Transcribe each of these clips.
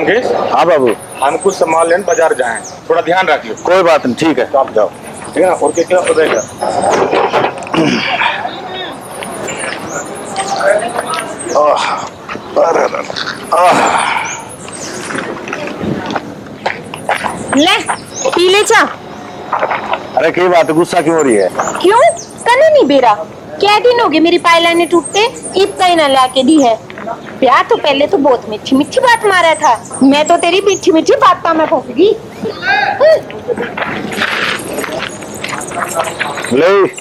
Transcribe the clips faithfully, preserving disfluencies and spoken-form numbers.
रामकेश। हाँ बाबू। हम कुछ सामान लेने बाजार जाएं, थोड़ा ध्यान रखिए। कोई बात नहीं, ठीक है, तो आप जाओ, ठीक है ना। और कितना हो जाएगा? ले पी ले चा। अरे की बात, गुस्सा क्यों हो रही है? क्यों कने नहीं बेरा, क्या दिन हो गए मेरी पाइलाने टूटते, इतना ही ना लाके दी है। प्यार तो पहले तो बहुत मीठी मीठी बात मारा था, मैं तो तेरी मीठी मीठी बात में फंस गई। ले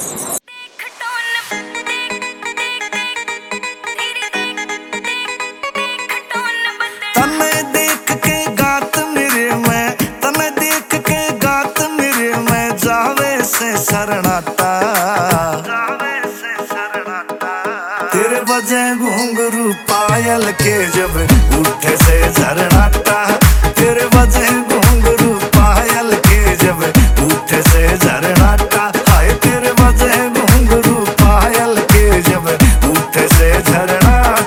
शरणाता तेरे बजे घुंघरू पायल के जब उठे से झरनाता, तेरे बजे घुंघरू पायल के जब उठे से झरनाता, हाय तेरे बजे घुंघरू पायल के जब उठे से झरनाता।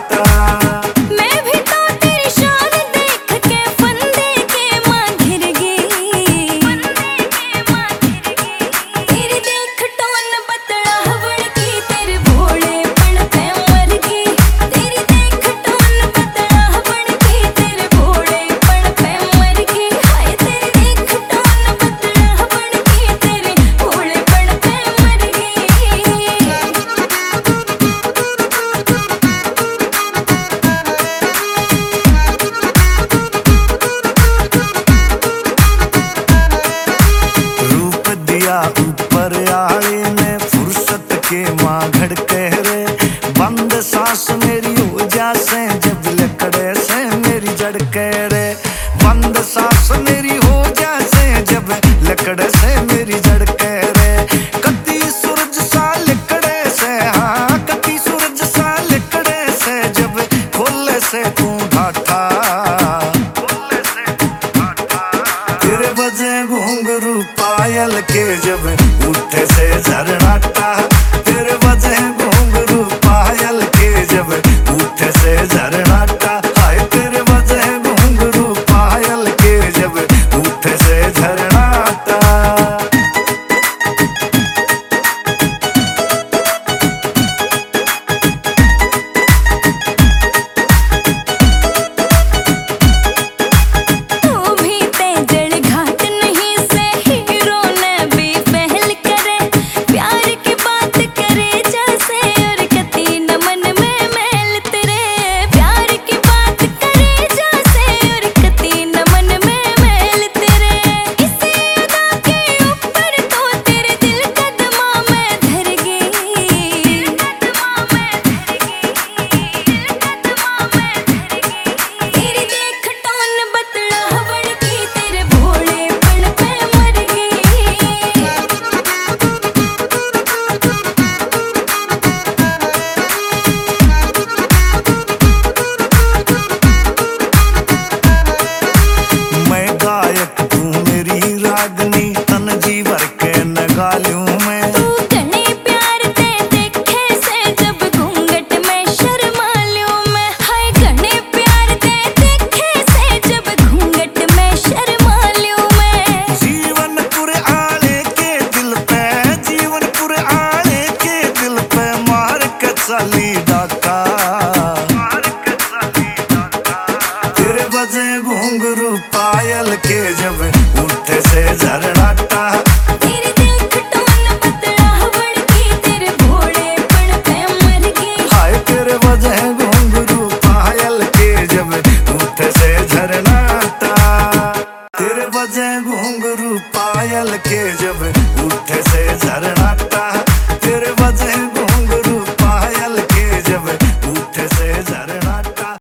ऊपर आले में फुर्सत के माँ घड़के रे, बंद सांस मेरी हो जासे जब लकड़े से मेरी जड़के रे, बंद सांस मेरी हो जासे जब लकड़े से मेरी जड़के रे। कती सूरज सा लकड़े से, हाँ कती सूरज सा लकड़े से जब खोले से तू ढाठा, तेरे बजे घुंघरू पायल के जब उठे से झरनाता, तेरे बजे घुंघरू पायल के जब उठे से झरनाता, हाय तेरे बजे घुंघरू पायल के जब उठे से झरनाता। तेरे बजे घुंघरू पायल के जब उठे से झरनाता, तेरे देख टोन पतला बड़की तेरे भोलेपन पे मर गई, हाय तेरे बजे घुंघरू पायल के जब उठे से झरनाता, तेरे बजे घुंघरू पायल के जब उठे से झरनाता, तेरे बजे